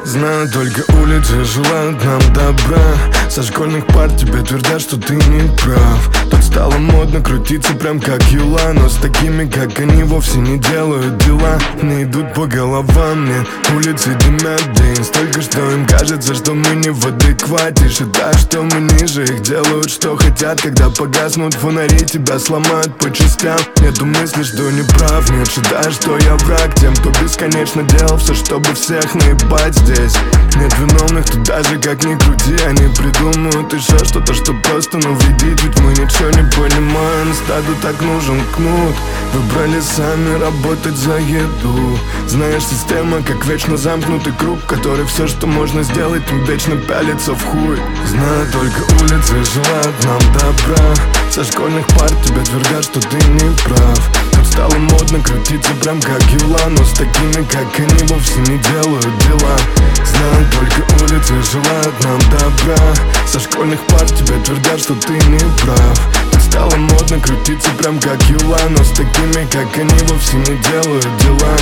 Знаю, только улицы желают нам добра. Со школьных пар тебе твердят, что ты не прав. Тут стало модно крутиться прям как юла, но с такими, как они, вовсе не делают дела. Не идут по головам, нет, улицы дымят день. Столько, что им кажется, что мы не в адеквате. Считаю, что мы ниже, их делают, что хотят. Когда погаснут фонари, тебя сломают по частям. Нету мысли, что не прав, нет, считаю, что я враг тем, кто бесконечно делал все, чтобы всех наебать здесь. Нет виновных тут даже как ни крути. Они придумают еще что-то, что просто навредит. Ведь мы ничего не понимаем, стаду так нужен кнут. Выбрали сами работать за еду. Знаешь, система как вечно замкнутый круг, который все, что можно сделать, им вечно пялится в хуй. Знаю, только улицы желают нам добра. Со школьных пар тебе твердят, что ты не прав. Тут стало модно крутиться прям как юла, но с такими, как они, вовсе не делают дела. Знаю, только улицы желают нам добра. Со школьных пар тебе твердят, что ты не прав. Тут стало модно крутиться прям как юла, но с такими, как они, вовсе не делают дела.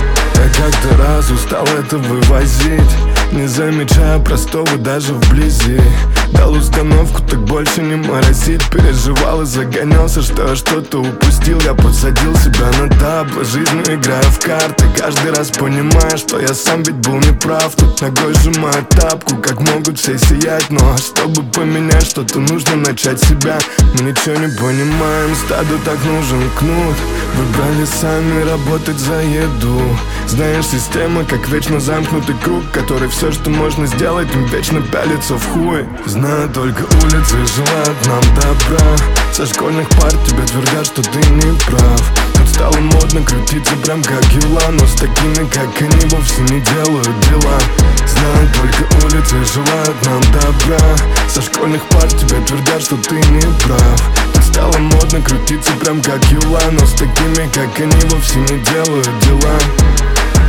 Я как-то раз устал это вывозить, не замечая простого даже вблизи. Дал установку, так больше не морозить. Переживал и загонялся, что я что-то упустил. Я подсадил себя на табло, жизнью играя в карты. Каждый раз понимая, что я сам ведь был неправ. Тут ногой сжимая тапку, как могут все сиять. Но чтобы поменять что-то, нужно начать себя. Мы ничего не понимаем, стаду так нужен кнут. Выбрали сами работать за еду. Знаешь, система как вечно замкнутый круг, который все, что можно сделать, им вечно пялится в хуй. Знаю, только улицы желают нам добра. Со школьных пар тебе твердят, что ты не прав. Тут стало модно крутиться прям как юла, но с такими, как они, вовсе не делают дела. Знаю, только улицы желают нам добра. Со школьных пар тебе твердят, что ты не прав. Тут стало модно крутиться прям как юла, но с такими, как они, вовсе не делают дела.